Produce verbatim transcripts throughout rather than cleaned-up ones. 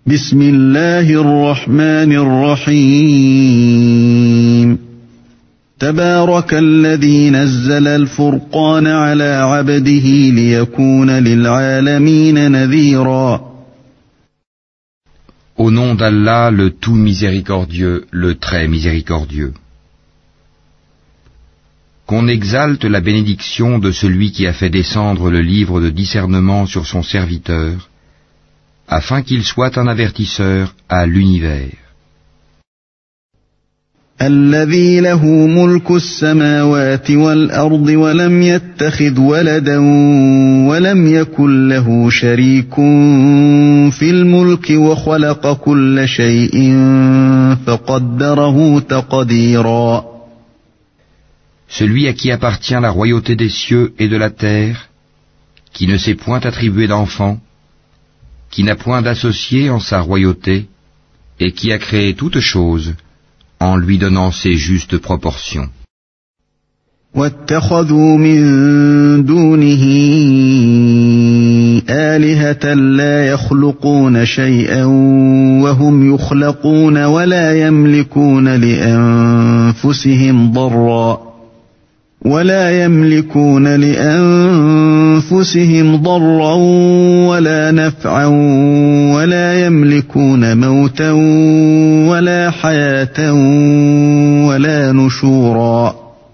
بسم الله الرحمن الرحيم تبارك الذي نزل الفرقان على عبده ليكون للعالمين نذيرا. Au nom d'Allah, le tout miséricordieux, le très miséricordieux. Qu'on exalte la bénédiction de celui qui a fait descendre le livre de discernement sur son serviteur, afin qu'il soit un avertisseur à l'univers. الذي له ملك السماوات والأرض ولم يتخذ ولدا ولم يكن له شريك في الملك وخلق كل شيء فقدره تقديرا. Celui à qui appartient la royauté des cieux et de la terre, qui ne s'est point attribué d'enfant, qui n'a point d'associé en sa royauté, et qui a créé toutes choses, en lui donnant ses justes proportions. واتخذوا من دونه آلهة لا يخلقون شيئا وهم يخلقون ولا يملكون لأنفسهم ضرا ولا يملكون لأنفسهم ضرا ولا نفعا ولا يملكون موتا ولا حياة ولا نشورا.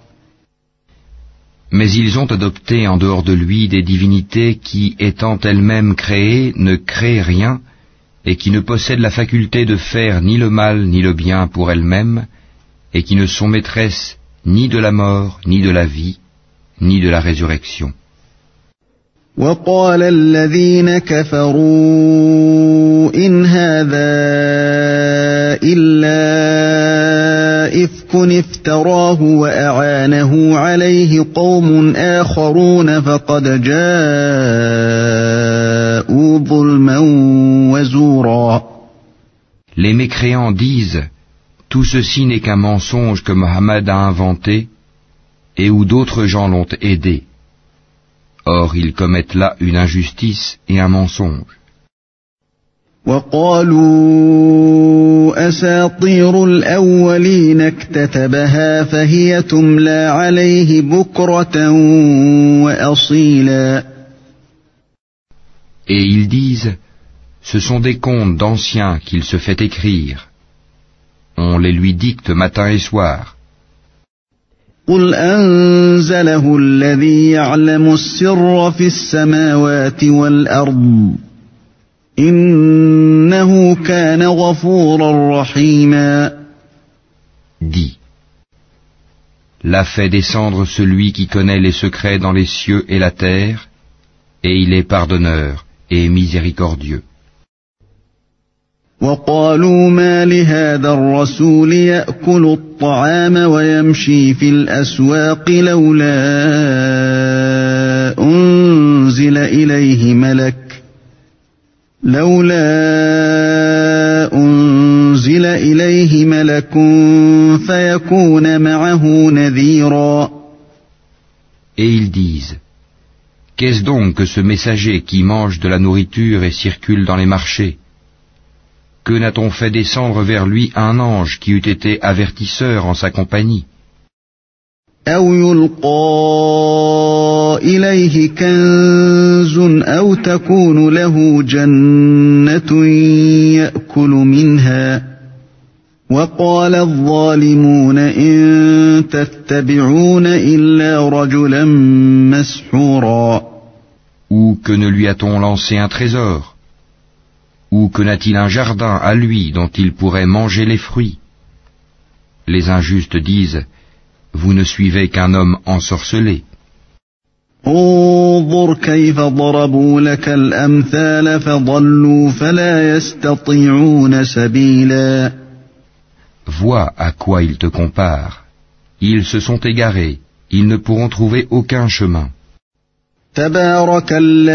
Mais ils ont adopté en dehors de lui des divinités qui, étant elles-mêmes créées, ne créent rien et qui ne possèdent la faculté de faire ni le mal ni le bien pour elles-mêmes et qui ne sont maîtresses ni de la mort, ni de la vie, ni de la résurrection. وقال الذين كفروا إن هذا إلا إفك افتراه وأعانه عليه قوم آخرون فقد جاءوا ظلما وزورا. Les mécréants disent: tout ceci n'est qu'un mensonge que Mohammed a inventé et où d'autres gens l'ont aidé. Or, ils commettent là une injustice et un mensonge. وقالوا أساطير الأولين اكتتبها فهي تملى عليه بكرة وأصيلا. Et ils disent: ce sont des contes d'anciens qu'il se fait écrire. On les lui dicte matin et soir. قل أنزله الذي يعلم السر في السماوات والأرض إنه كان غفورا رحيما. Dis: l'a fait descendre celui qui connaît les secrets dans les cieux et la terre, et il est pardonneur et miséricordieux. وقالوا ما لهذا الرسول يأكل الطعام ويمشي في الأسواق لولا أنزل إليه ملك لولا أنزل إليه ملك فيكون معه نذيرا. Et ils disent: qu'est-ce donc que ce messager qui mange de la nourriture et circule dans les marchés? Que n'a-t-on fait descendre vers lui un ange qui eût été avertisseur en sa compagnie? أو يلقى إليه كنز أو تكون له جنة يأكل منها وقال الظالمون إن تتبعون إلا رجلا مسحورا. Ou que ne lui a-t-on lancé un trésor? Ou que n'a-t-il un jardin à lui dont il pourrait manger les fruits? Les injustes disent: vous ne suivez qu'un homme ensorcelé. انظر كيف ضربوا لك الأمثال فضلوا فلا يستطيعون سبيلا. Vois à quoi ils te comparent. Ils se sont égarés, ils ne pourront trouver aucun chemin. تبارك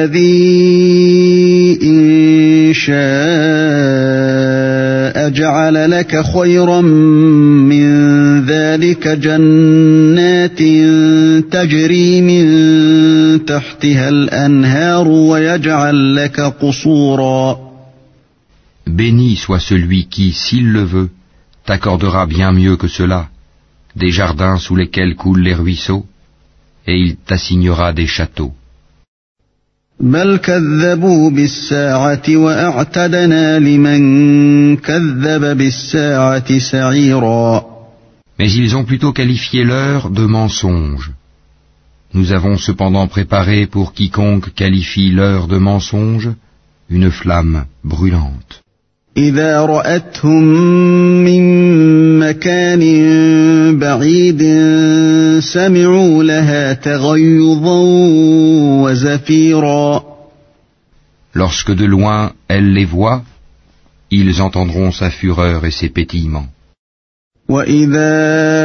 الذي إن شاء جعل لك خيرا من ذلك جنات تجري من تحتها الأنهار ويجعل لك قصورا. Béni soit celui qui, s'il le veut, t'accordera bien mieux que cela, des jardins sous lesquels coulent les ruisseaux, et il t'assignera des châteaux. بل كذبوا بالساعة وأعتدنا لمن كذب بالساعة سعيرا. Mais ils ont plutôt qualifié l'heure de mensonge. Nous avons cependant préparé pour quiconque qualifie l'heure de mensonge une flamme brûlante. إذا رأتهم من مكان بعيد سمعوا لها تغيظا وزفيرا. Lorsque de loin elle les voit, ils entendront sa fureur et ses pétillements. وإذا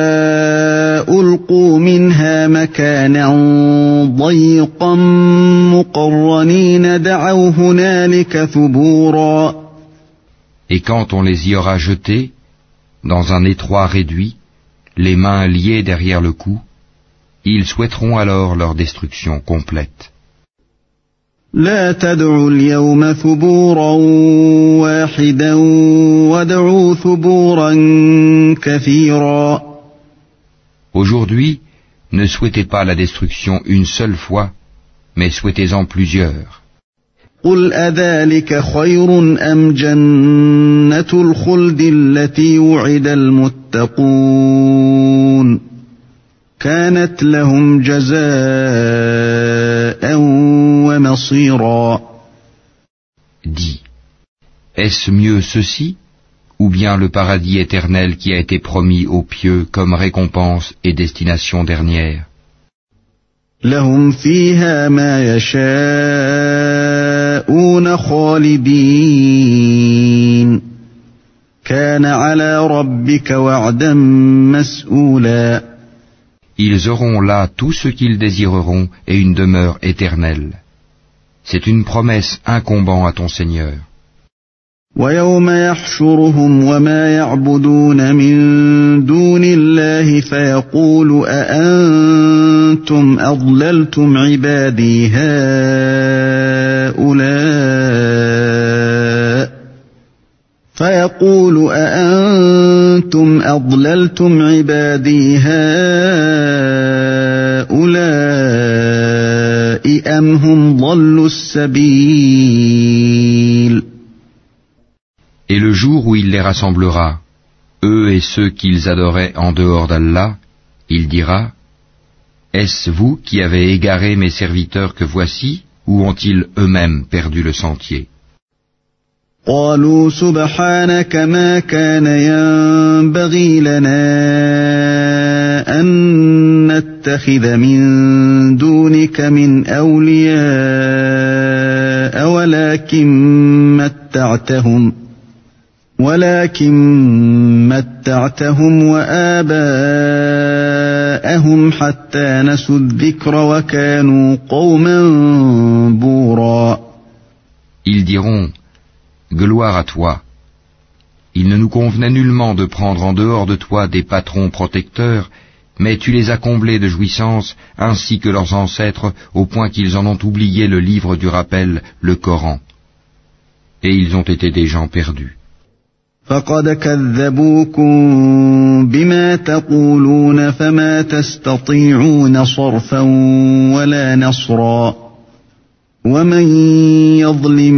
ألقوا منها مكانا ضيقا مقرنين دعوا هنالك ثبورا. Et quand on les y aura jetés, dans un étroit réduit, les mains liées derrière le cou, ils souhaiteront alors leur destruction complète. لا تدعوا اليوم ثبورا واحدا وادعوا ثبورا كثيرا. Aujourd'hui, ne souhaitez pas la destruction une seule fois, mais souhaitez-en plusieurs. قل أذلك خير أم جنة الخلد التي وعد المتقون كانت لهم جزاء ومصيرا. Dis, est-ce mieux ceci, ou bien le paradis éternel qui a été promis aux pieux comme récompense et destination dernière? لهم فيها ما يشاءون خالدين كان على ربك وعدا مسئولا. Ils auront là tout ce qu'ils désireront et une demeure éternelle. C'est une promesse incombant à ton Seigneur. ويوم يحشرهم وما يعبدون من دون الله فيقول أأنتم أضللتم عبادي هؤلاء فيقول أأنتم أضللتم عبادي هؤلاء أم هم ضلوا السبيل. Et le jour où il les rassemblera, eux et ceux qu'ils adoraient en dehors d'Allah, il dira, est-ce vous qui avez égaré mes serviteurs que voici, ou ont-ils eux-mêmes perdu le sentier? قالوا سبحانك ما كان ينبغي لنا أن نتخذ من دونك من أولياء ولكن متعتهم ولكن متعتهم وآباءهم حتى نسوا الذكر وكانوا قوما بورا. Ils diront, gloire à toi. Il ne nous convenait nullement de prendre en dehors de toi des patrons protecteurs, mais tu les as comblés de jouissances, ainsi que leurs ancêtres, au point qu'ils en ont oublié le livre du rappel, le Coran. Et ils ont été des gens perdus. فقد كذبوكم بما تقولون فما تستطيعون صرفا ولا نصرا ومن يظلم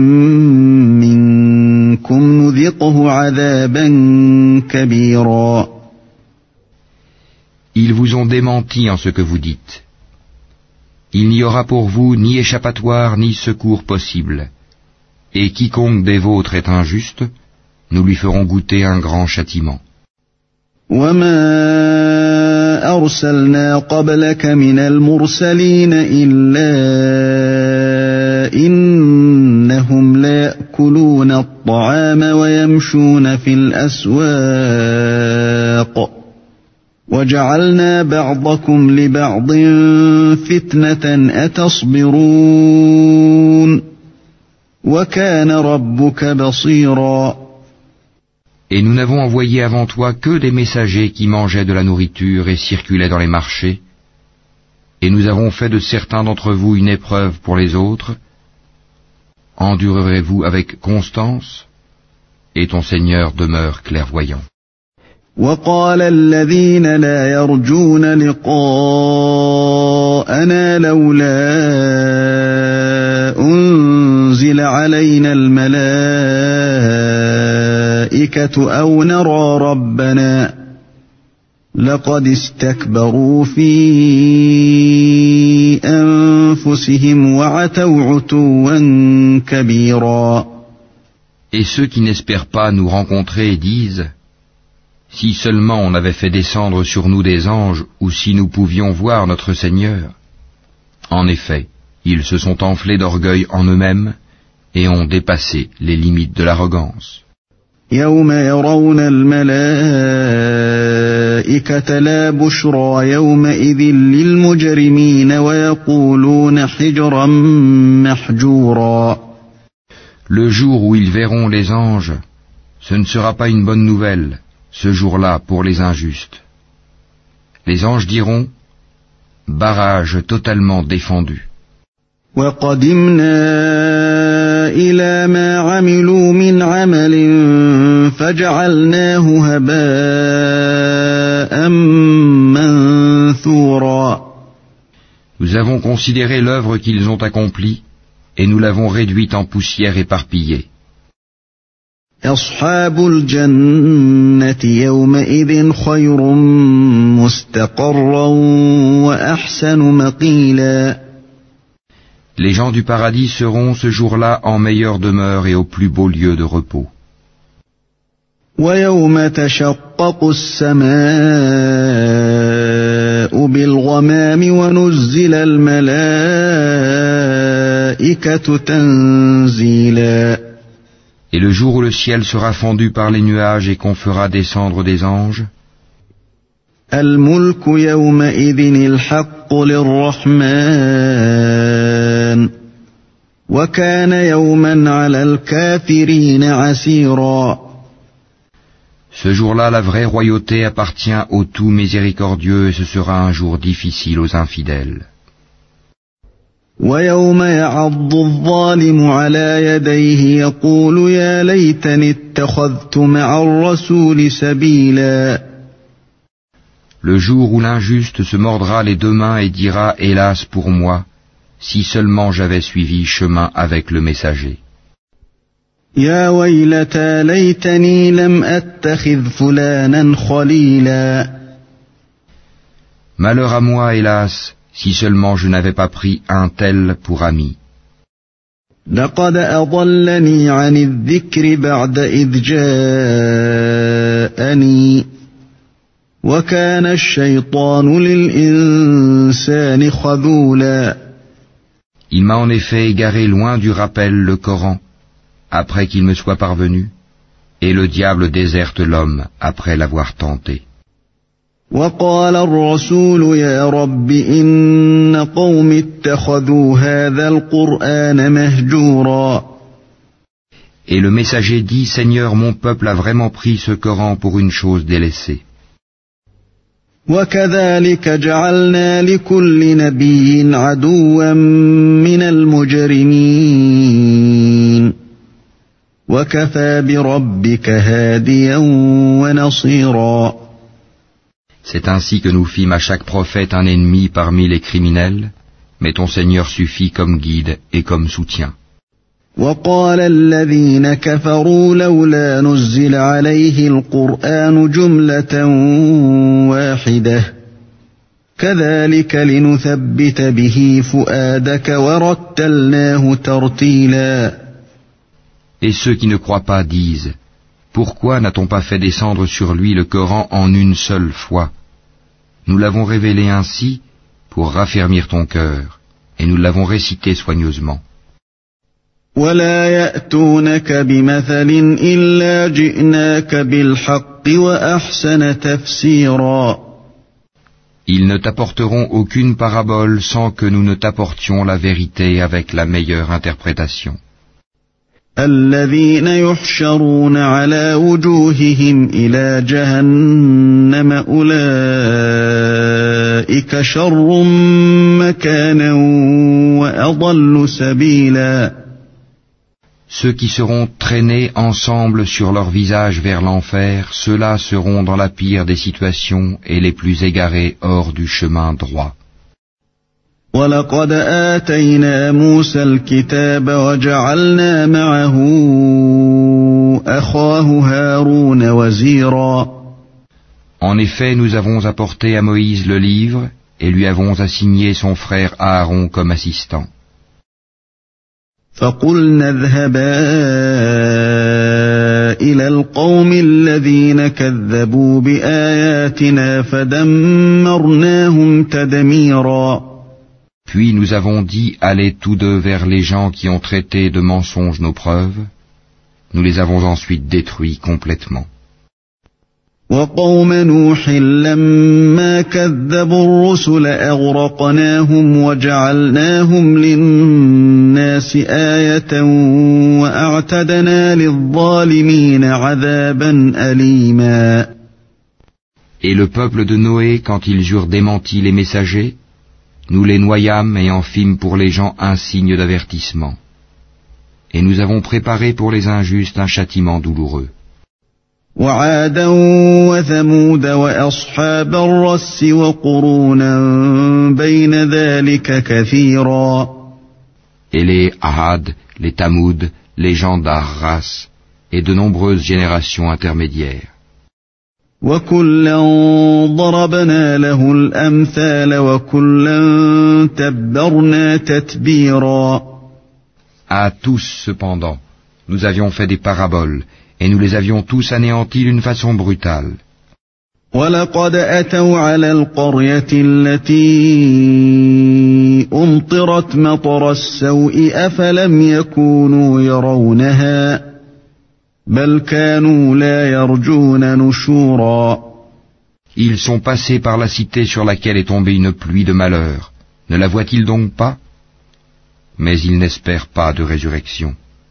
منكم نذقه عذابا كبيرا. Ils vous ont démenti en ce que vous dites. Il n'y aura pour vous ni échappatoire ni secours possible. Et quiconque des vôtres est injuste, nous lui ferons goûter un grand châtiment. وما أرسلنا قبلك من المرسلين إلا إنهم ليأكلون الطعام ويمشون في الأسواق وجعلنا بعضكم لبعض فتنة أتصبرون وكان ربك بصيرا. Et nous n'avons envoyé avant toi que des messagers qui mangeaient de la nourriture et circulaient dans les marchés. Et nous avons fait de certains d'entre vous une épreuve pour les autres. Endurerez-vous avec constance? et ton Seigneur demeure clairvoyant. وقال الذين لا يرجون لقاءنا لولا أنزل علينا الملائكة أو نرى ربنا لقد استكبروا في أنفسهم وعتوا عتوا كبيرا. Et ceux qui n'espèrent pas nous rencontrer disent: si seulement on avait fait descendre sur nous des anges, ou si nous pouvions voir notre Seigneur. En effet, ils se sont enflés d'orgueil en eux-mêmes et ont dépassé les limites de l'arrogance. يوم يرون الملائكة لا بشرى يومئذ للمجرمين ويقولون حجرا محجورا. Le jour où ils verront les anges, ce ne sera pas une bonne nouvelle, ce jour-là pour les injustes. Les anges diront: barrage totalement défendu. وَقَدِمْنَا إِلَى مَا عَمِلُوا مِنْ عَمَلٍ فَجَعَلْنَاهُ هَبَاءً مَنْثُورًا. Nous avons considéré l'œuvre qu'ils ont accomplie et nous l'avons réduite en poussière éparpillée. أصحاب الجنة يومئذ خير مستقرا وأحسن مقيلا. Les gens du paradis seront ce jour-là en meilleure demeure et au plus beau lieu de repos. ويوم تشقق السماء بالغمام ونزل الملائكة تنزيلا. Et le jour où le ciel sera fendu par les nuages et qu'on fera descendre des anges, الملك يومئذ الحق للرحمن وكان يوما على الكافرين عسيرا. Ce jour-là, la vraie royauté appartient au tout miséricordieux et ce sera un jour difficile aux infidèles. ويوم يعض الظالم على يديه يقول يا ليتني اتخذت مع الرسول سبيلا. Le jour où l'injuste se mordra les deux mains et dira: hélas pour moi, si seulement j'avais suivi chemin avec le messager. يا ويلتى ليتني لم أتخذ فلانا خليلا. Malheur à moi, hélas, si seulement je n'avais pas pris un tel pour ami. لقد أضلني عن الذكر بعد إذ جاءني وكان الشيطان للإنسان خذولا. Il m'a en effet égaré loin du rappel, le Coran, après qu'il me soit parvenu, et le diable déserte l'homme après l'avoir tenté. وقال الرسول يا رب إن قوم اتخذوا هذا القرآن مهجورا. Et le messager dit: Seigneur, mon peuple a vraiment pris ce Coran pour une chose délaissée. وكذلك جعلنا لكل نبي عدوا من المجرمين وكفى بربك هاديا ونصيرا. C'est ainsi que nous fîmes à chaque prophète un ennemi parmi les criminels, mais ton Seigneur suffit comme guide et comme soutien. وقال الذين كفروا لولا نزل عليه القرآن جملة واحدة كذلك لنثبت به فؤادك ورتلناه ترتيلا. Et ceux qui ne croient pas disent: pourquoi n'a-t-on pas fait descendre sur lui le Coran en une seule fois? Nous l'avons révélé ainsi pour raffermir ton cœur, et nous l'avons récité soigneusement. ولا يأتونك بمثل إلا جئناك بالحق وأحسن تفسيرا. Ils ne t'apporteront aucune parabole sans que nous ne t'apportions la vérité avec la meilleure interprétation. الذين يحشرون على وجوههم إلى جهنم أولئك شر مكانا وأضل سبيلا. Ceux qui seront traînés ensemble sur leur visage vers l'enfer, ceux-là seront dans la pire des situations et les plus égarés hors du chemin droit. وَلَقَدْ آتَيْنَا مُوسَى الْكِتَابَ وَجَعَلْنَا مَعَهُ أَخَاهُ هَارُونَ وَزِيرًا. En effet, nous avons apporté à Moïse le livre et lui avons assigné son frère Aaron comme assistant. فَقُلْنَا اذْهَبَا إِلَى الْقَوْمِ الَّذِينَ كَذَّبُوا بِآيَاتِنَا فَدَمَّرْنَاهُمْ تَدْمِيرًا. Puis nous avons dit, allez tous deux vers les gens qui ont traité de mensonges nos preuves. Nous les avons ensuite détruits complètement. وَقَوْمَ نُوحٍ لَمَّا كَذَّبُوا الرُّسُلَ أَغْرَقْنَاهُمْ وَجَعَلْنَاهُمْ لِلنَّاسِ آيَةً وَأَعْتَدْنَا لِلظَّالِمِينَ عَذَابًا أَلِيمًا. Et le peuple de Noé, quand ils eurent démenti les messagers, nous les noyâmes et en fîmes pour les gens un signe d'avertissement. Et nous avons préparé pour les injustes un châtiment douloureux. وَعَادًا وَثَمُودَ وَأَصْحَابَ الرَّسِّ وَقُرُونًا بَيْنَ ذَلِكَ كَثِيرًا. Et les Ahad, les Tamoud, les gens d'Arras, et de nombreuses générations intermédiaires. وَكُلًّا ضَرَبْنَا لَهُ الْأَمْثَالَ وَكُلًّا تَبَّرْنَا تَتْبِيرًا. À tous, cependant, nous avions fait des paraboles, et nous les avions tous anéantis d'une façon brutale. وَلَقَدْ أَتَوْا عَلَى الْقَرْيَةِ الَّتِي أُمْطِرَتْ مَطَرَ السَّوْءِ أَفَلَمْ يَكُونُوا يَرَوْنَهَا بَلْ كَانُوا لَا يَرْجُونَ نُشُورًا. Ils sont passés par la cité sur laquelle est tombée une pluie de malheur. Ne la voient-ils donc pas? Mais ils n'espèrent pas de résurrection.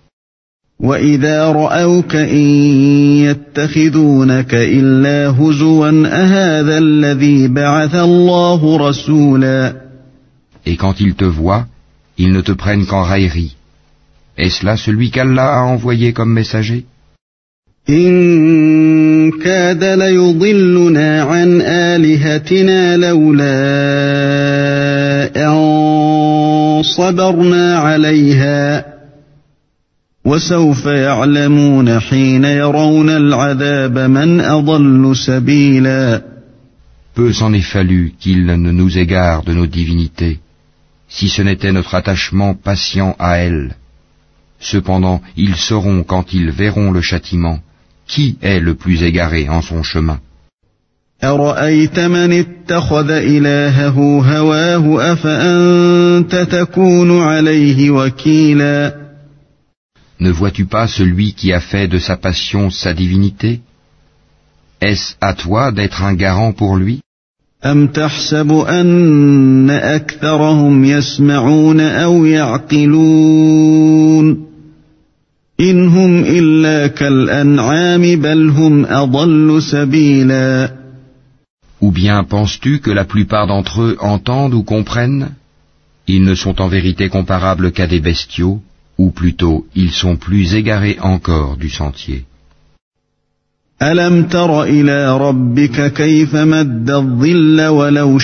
وَإِذَا رَأَوْكَ إِن يَتَّخِذُونَكَ إِلَّا هُزُوًا أَهَذَا الَّذِي بَعَثَ اللَّهُ رَسُولًا. Et quand ils te voient, ils ne te prennent qu'en raillerie. Est-ce là celui qu'Allah a envoyé comme messager? إِن كَادَ لَيُضِلُّنَا عَنْ آلِهَتِنَا لَوْلَا أَن صَبَرْنَا عَلَيْهَا وَسَوْفَ يَعْلَمُونَ حِينَ يَرَوْنَ الْعَذَابَ مَنْ أَضَلُّ سَبِيلًا. Peu s'en est fallu qu'il ne nous égare de nos divinités, si ce n'était notre attachement patient à elles. Cependant, ils sauront quand ils verront le châtiment, qui est le plus égaré en son chemin. أَرَأَيْتَ مَنِ اتَّخَذَ إِلَٰهَهُ هَوَاهُ أَفَأَنْتَ تَكُونُ عَلَيْهِ وَكِيلًا. Ne vois-tu pas celui qui a fait de sa passion sa divinité? Est-ce à toi d'être un garant pour lui? أَمْ تَحْسَبُ أَنَّ أَكْثَرَهُمْ يَسْمَعُونَ أَوْ يَعْقِلُونَ إِنْ هُمْ إِلَّا كَالْأَنْعَامِ بَلْ هُمْ أَضَلُّ سَبِيلًا. Ou bien penses-tu que la plupart d'entre eux entendent ou comprennent? Ils ne sont en vérité comparables qu'à des bestiaux, ou plutôt, ils sont plus égarés encore du sentier. أَلَمْ تَرَ إِلَى رَبِّكَ كَيْفَ مَدَّ الظِّلَّ وَلَوْ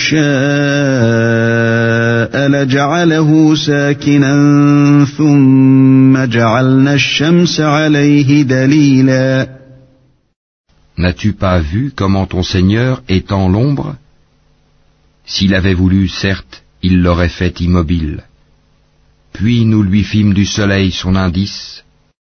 شَاءَ لَجَعَلَهُ سَاكِنًا ثُمَّ جَعَلْنَا الشَّمْسَ عَلَيْهِ دَلِيلًا. N'as-tu pas vu comment ton Seigneur étend l'ombre? S'il avait voulu, certes, il l'aurait fait immobile. Puis nous lui fîmes du soleil son indice.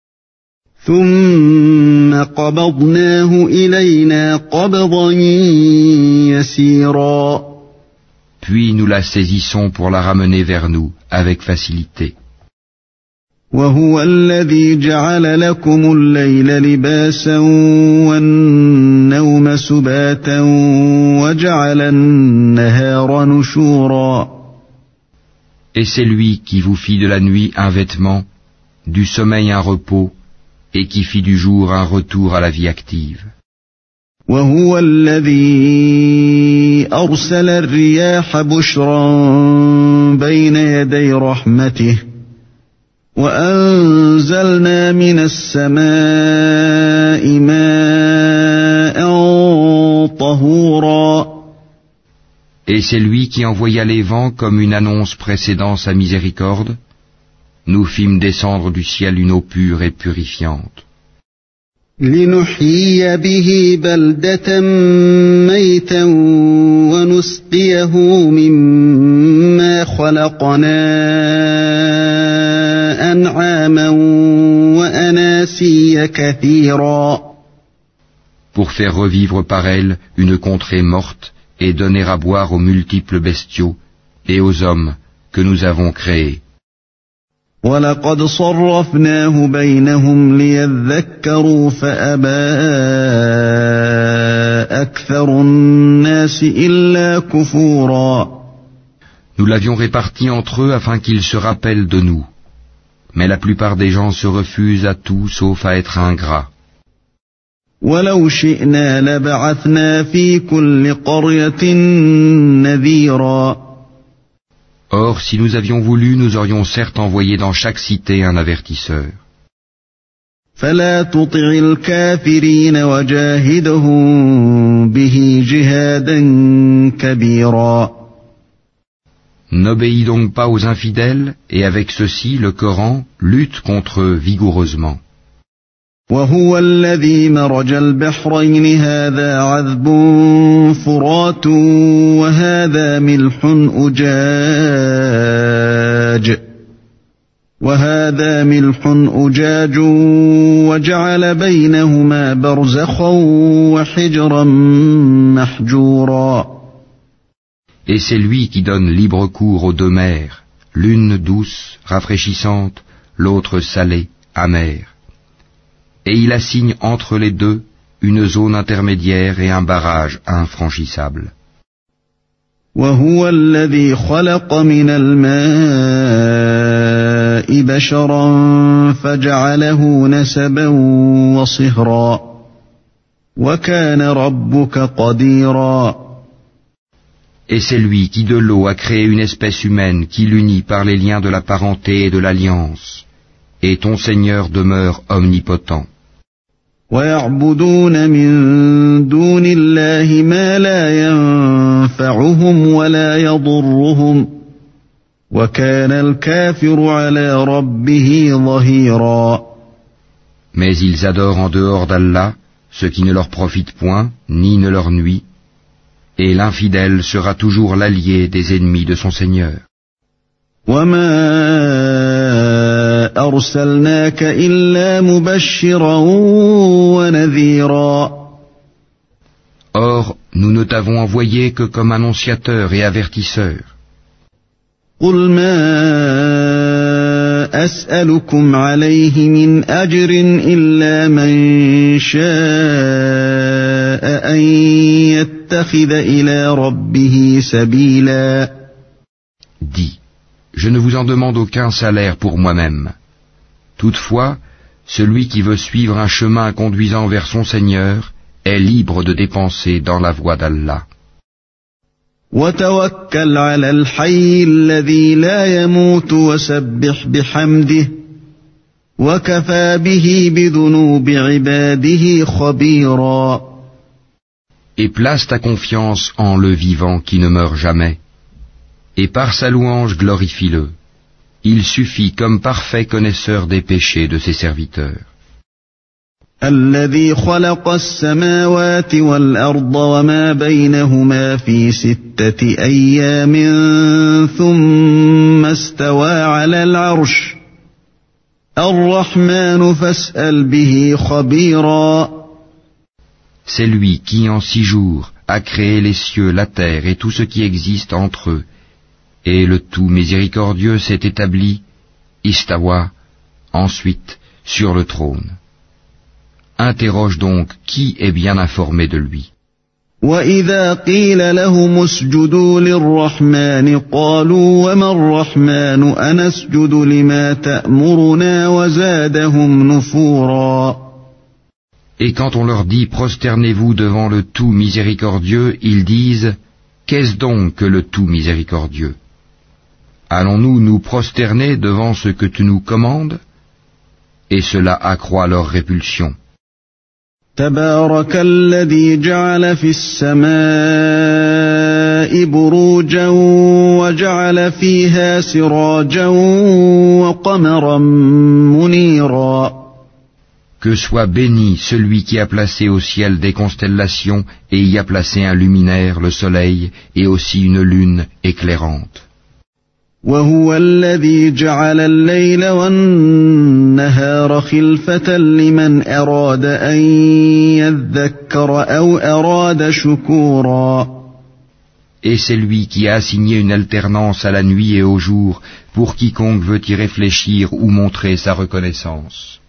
ثُمَّ قَبَضْنَاهُ إِلَيْنَا قَبْضًا يَسِيرًا. Puis nous la saisissons pour la ramener vers nous avec facilité. وَهُوَ الَّذِي جَعَلَ لَكُمُ اللَّيْلَ لِبَاسًا وَالنَّوْمَ سُبَاتًا وَجَعَلَ النَّهَارَ نُشُورًا. Et c'est lui qui vous fit de la nuit un vêtement, du sommeil un repos, et qui fit du jour un retour à la vie active. وَهُوَ الَّذِي أَرْسَلَ الرِّيَاحَ بُشْرًا بَيْنَ يَدَيْ رَحْمَتِهِ وأنزلنا من السماء ماء طهورا. Et c'est lui qui envoya les vents comme une annonce précédant sa miséricorde. Nous fîmes descendre du ciel une eau pure et purifiante. لنحيي به بلدة ميتا ونسقيه مما خلقنا أنعاما وأناسيا كثيرا. Pour faire revivre par elle une contrée morte et donner à boire aux multiples bestiaux et aux hommes que nous avons créés. وَلَقَدْ صَرَّفْنَاهُ بَيْنَهُمْ لِيَذَّكَّرُوا فَأَبَى أَكْثَرُ النَّاسِ إِلَّا كُفُورًا. Nous l'avions réparti entre eux afin qu'ils se rappellent de nous. Mais la plupart des gens se refusent à tout sauf à être ingrats. وَلَوْ شِئْنَا لَبَعَثْنَا فِي كُلِّ قَرْيَةٍ نَذِيرًا. Or, si nous avions voulu, nous aurions certes envoyé dans chaque cité un avertisseur. فَلَا تُطِعِ الْكَافِرِينَ وَجَاهِدْهُم بِهِ جِهَادًا كَبِيرًا. N'obéis donc pas aux infidèles, et avec ceci, le Coran lutte contre eux vigoureusement. وَهُوَ الَّذِي مَرَجَ الْبَحْرَيْنِ هَذَا عَذْبٌ فُرَاتٌ وَهَذَا مِلْحٌ أُجَاجٌ وَهَذَا مِلْحٌ أُجَاجٌ وَجَعَلَ بَيْنَهُمَا بَرْزَخًا وَحِجْرًا مَحْجُورًا. Et c'est lui qui donne libre cours aux deux mers, l'une douce, rafraîchissante, l'autre salée, amère. Et il assigne entre les deux une zone intermédiaire et un barrage infranchissable. وَهُوَ الَّذِي خَلَقَ مِنَ الْمَاءِ بَشَرًا فَجَعَلَهُ نَسَبًا وَصِهْرًا وَكَانَ رَبُّكَ قَدِيرًا. Et c'est lui qui de l'eau a créé une espèce humaine qui l'unit par les liens de la parenté et de l'alliance. Et ton Seigneur demeure omnipotent. وَيَعْبُدُونَ مِن دُونِ اللَّهِ مَا لَا يَنفَعُهُمْ وَلَا يَضُرُّهُمْ وَكَانَ الْكَافِرُ عَلَى رَبِّهِ ظَهِيرًا. Mais ils adorent en dehors d'Allah ce qui ne leur profite point, ni ne leur nuit, et l'infidèle sera toujours l'allié des ennemis de son Seigneur. وَمَا أَرْسَلْنَاكَ إِلَّا مُبَشِّرًا وَنَذِيرًا. Or, nous ne t'avons envoyé que comme annonciateur et avertisseur. قُلْ مَا أَسْأَلُكُمْ عَلَيْهِ مِنْ أَجْرٍ إِلَّا مَنْ شَاءَ أَنْ يَتَّخِذَ إِلَى رَبِّهِ سَبِيلًا. Dis, je ne vous en demande aucun salaire pour moi-même. Toutefois, celui qui veut suivre un chemin conduisant vers son Seigneur est libre de dépenser dans la voie d'Allah. وَتَوَكَّلْ عَلَى الْحَيِّ الَّذِي لَا يَمُوتُ وَسَبِّحْ بِحَمْدِهِ وَكَفَى بِهِ بِذُنُوبِ عِبَادِهِ خَبِيرًا. Et place ta confiance en le vivant qui ne meurt jamais. Et par sa louange glorifie-le. Il suffit comme parfait connaisseur des péchés de ses serviteurs. الذي خلق السماوات والأرض وما بينهما في ستة أيام ثم استوى على العرش الرحمن فاسأل به خبيرا. C'est lui qui en six jours a créé les cieux, la terre et tout ce qui existe entre eux. Et le tout miséricordieux s'est établi, istawa, ensuite, sur le trône. Interroge donc qui est bien informé de lui. وَإِذَا قِيلَ لَهُمُ اسْجُدُوا لِلرَّحْمَنِ قَالُوا وَمَا الرَّحْمَنُ أَنَسْجُدُ لِمَا تَأْمُرُنَا وَزَادَهُمْ نُفُورًا. Et quand on leur dit prosternez-vous devant le tout miséricordieux, ils disent qu'est-ce donc que le tout miséricordieux? Allons-nous nous prosterner devant ce que tu nous commandes? Et cela accroît leur répulsion. تبارك الذي جعل في السماء بروجا وجعل فيها سراجا وقمرا منيرا. Que soit béni celui qui a placé au ciel des constellations et y a placé un luminaire, le soleil, et aussi une lune éclairante. وهو الذي جعل الليل والنهار خلفة لمن أراد أن يذكر أو أراد شكورا. Et c'est lui qui a assigné une alternance à la nuit et au jour pour quiconque veut y réfléchir ou montrer sa reconnaissance.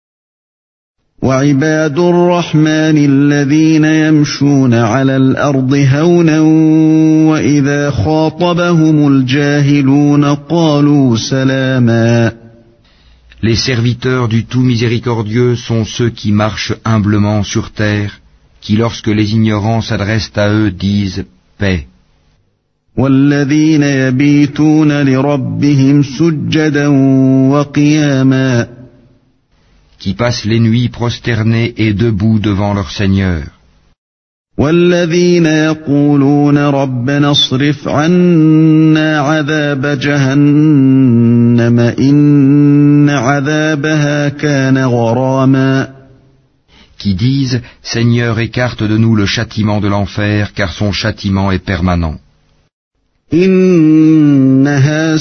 وعباد الرحمن الذين يمشون على الأرض هونا وإذا خاطبهم الجاهلون قالوا سلاما. Les serviteurs du tout miséricordieux sont ceux qui marchent humblement sur terre, qui lorsque les ignorants s'adressent à eux disent paix. والذين يبيتون لربهم سجدا وقياما. Qui passent les nuits prosternés et debout devant leur Seigneur. والذين يقولون ربنا اصرف عنا عذاب جهنم إن عذابها كان غراما. Qui disent Seigneur, écarte de nous le châtiment de l'enfer, car son châtiment est permanent. إنها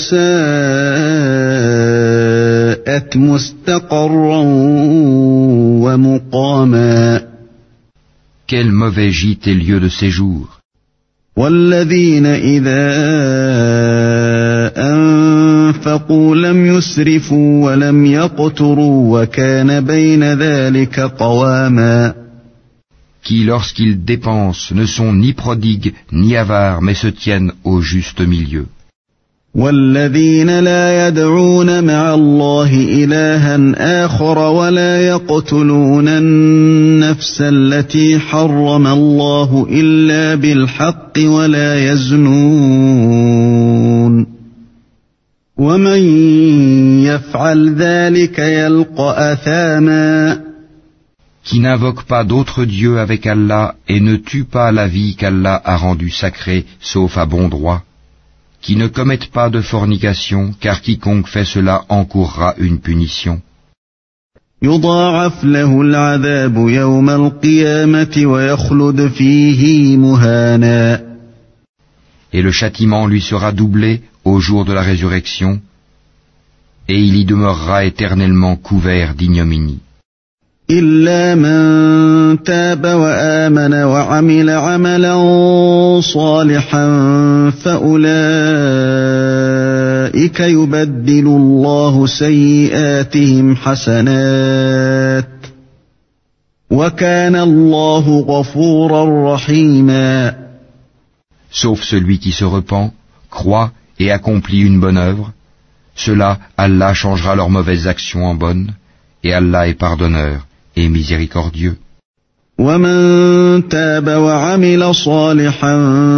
ساءت مستقرا ومقاما. Quel mauvais gîte et lieu de séjour. والذين إذا أنفقوا لم يسرفوا ولم يقتروا وكان بين ذلك قواما. Qui, lorsqu'ils dépensent, ne sont ni prodigues ni avares, mais se tiennent au juste milieu. والذين لا يدعون مع الله إلها آخر ولا يقتلون النفس التي حرم الله إلا بالحق ولا يزنون ومن يفعل ذلك يلقى أثاما. Qui n'invoque pas d'autre Dieu avec Allah et ne tue pas la vie qu'Allah a rendue sacrée, sauf à bon droit. Qui ne commettent pas de fornication, car quiconque fait cela encourra une punition. يضاعف له العذاب يوم القيامة ويخلد فيه مهانا. Et le châtiment lui sera doublé au jour de la résurrection, et il y demeurera éternellement couvert d'ignominie. إلا من تاب وآمن وعمل عملا صالحا فأولئك يبدل الله سيئاتهم حسنات وكان الله غفورا رحيما. Sauf celui qui se repent, croit et accomplit une bonne œuvre, cela Allah changera leurs mauvaises actions en bonnes, et Allah est pardonneur et miséricordieux. ومن تاب وعمل صالحا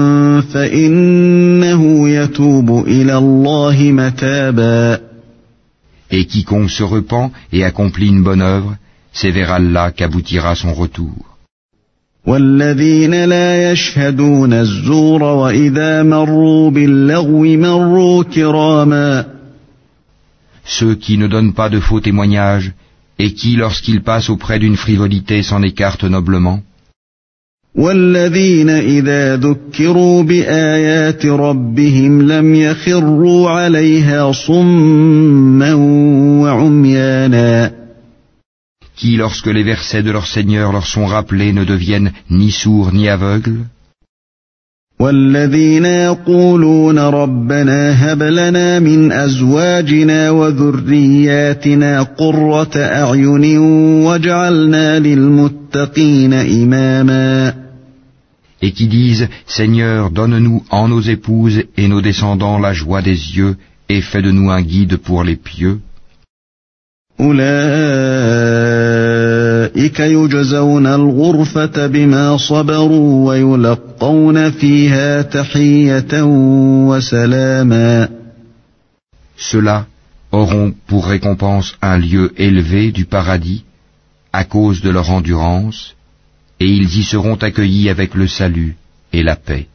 فإنه يتوب إلى الله متابا. Et quiconque se repent et accomplit une bonne œuvre, c'est vers Allah qu'aboutira son retour. والذين لا يشهدون الزور وإذا مروا باللغو مروا كراما. Ceux qui ne donnent pas de faux témoignages et qui, lorsqu'ils passent auprès d'une frivolité, s'en écartent noblement. والذين إذا ذكروا بآيات ربهم لم يخروا عليها صما وعميانا. Qui, lorsque les versets de leur Seigneur leur sont rappelés, ne deviennent ni sourds ni aveugles. والذين يقولون ربنا هب لنا من أزواجنا وذرياتنا قرة أعين واجعلنا للمتقين إماما. Et qui disent, Seigneur, donne-nous en nos épouses et nos descendants la joie des yeux et fais de nous un guide pour les pieux. أولئك يجزون الغرفة بما صبروا ويلقون فيها تحية وسلاما. Ceux-là auront pour récompense un lieu élevé du paradis à cause de leur endurance, et ils y seront accueillis avec le salut et la paix.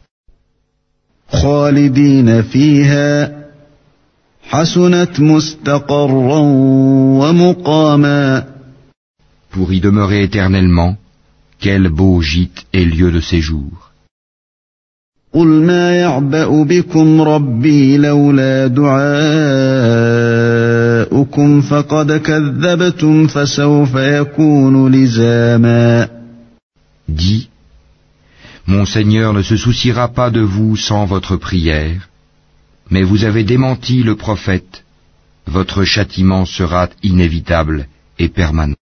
خالدين فيها حسنت مستقرا ومقاما. Pour y demeurer éternellement, quel beau gîte et lieu de séjour. قل ما يعبأ بكم ربي لولا دعاؤكم فقد كذبتم فسوف يكون لزاما. Dis, mon Seigneur ne se souciera pas de vous sans votre prière, mais vous avez démenti le prophète, votre châtiment sera inévitable et permanent.